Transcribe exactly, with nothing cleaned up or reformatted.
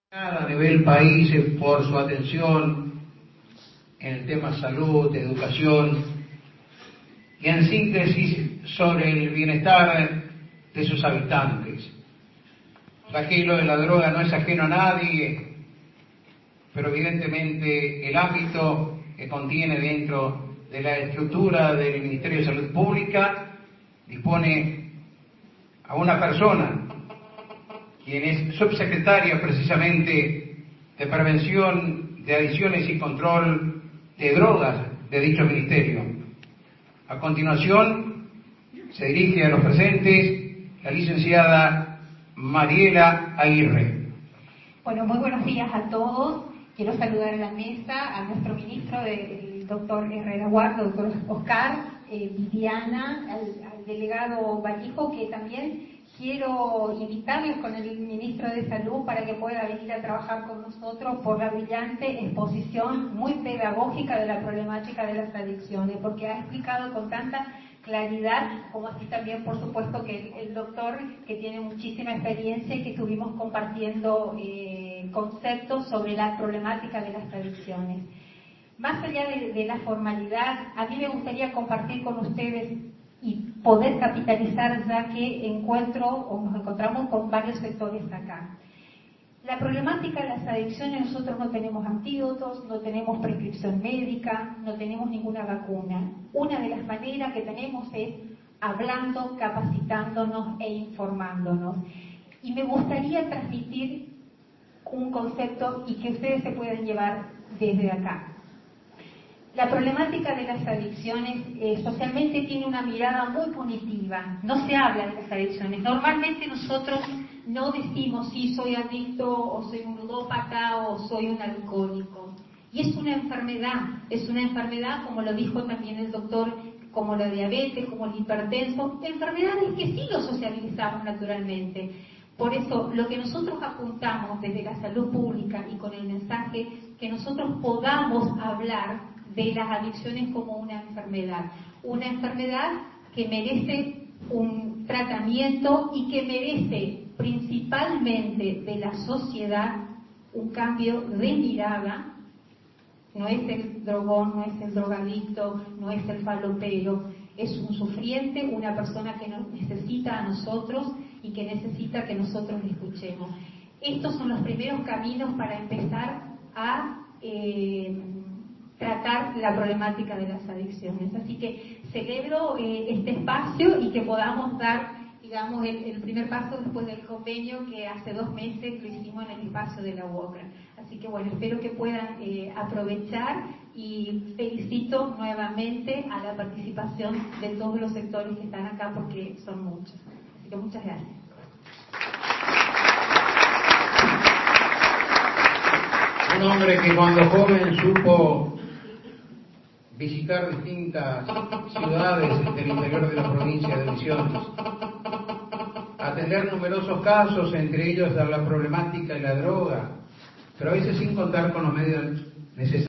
A nivel país por su atención en el tema salud, educación y en síntesis sobre el bienestar de sus habitantes. Ya que lo de la droga no es ajeno a nadie, pero evidentemente el ámbito que contiene dentro de la estructura del Ministerio de Salud Pública dispone a una persona quien es subsecretaria precisamente de Prevención de Adicciones y Control de Drogas de dicho ministerio. A continuación, se dirige a los presentes la licenciada Mariela Aguirre. Bueno, muy buenos días a todos. Quiero saludar a la mesa, a nuestro ministro, el doctor Herrera Guardo, doctor Oscar, eh, Viviana, al, al delegado Vallejo, que también quiero invitarles con el ministro de Salud para que pueda venir a trabajar con nosotros por la brillante exposición muy pedagógica de la problemática de las adicciones, porque ha explicado con tanta claridad, como así también por supuesto que el, el doctor, que tiene muchísima experiencia y que estuvimos compartiendo eh, conceptos sobre la problemática de las adicciones. Más allá de, de la formalidad, a mí me gustaría compartir con ustedes y poder capitalizar, ya que encuentro o nos encontramos con varios sectores acá. La problemática de las adicciones, nosotros no tenemos antídotos, no tenemos prescripción médica, no tenemos ninguna vacuna. Una de las maneras que tenemos es hablando, capacitándonos e informándonos. Y me gustaría transmitir un concepto y que ustedes se puedan llevar desde acá. La problemática de las adicciones eh, socialmente tiene una mirada muy punitiva. No se habla de las adicciones. Normalmente nosotros no decimos si soy adicto o soy un ludópata o soy un alcohólico. Y es una enfermedad, es una enfermedad, como lo dijo también el doctor, como la diabetes, como el hipertenso, enfermedades que sí lo socializamos naturalmente. Por eso, lo que nosotros apuntamos desde la salud pública y con el mensaje, que nosotros podamos hablar de las adicciones como una enfermedad, una enfermedad que merece un tratamiento y que merece principalmente de la sociedad un cambio de mirada. No es el drogón, no es el drogadicto, no es el falopero, es un sufriente, una persona que nos necesita a nosotros y que necesita que nosotros le escuchemos. Estos son los primeros caminos para empezar a eh, tratar la problemática de las adicciones. Así que celebro eh, este espacio y que podamos dar, digamos, el, el primer paso después del convenio que hace dos meses lo hicimos en el espacio de la U O C R A. Así que bueno, espero que puedan eh, aprovechar y felicito nuevamente a la participación de todos los sectores que están acá porque son muchos. Así que muchas gracias. Un hombre que cuando joven supo visitar distintas ciudades del interior de la provincia de Misiones, atender numerosos casos, entre ellos la problemática de la droga, pero a veces sin contar con los medios necesarios.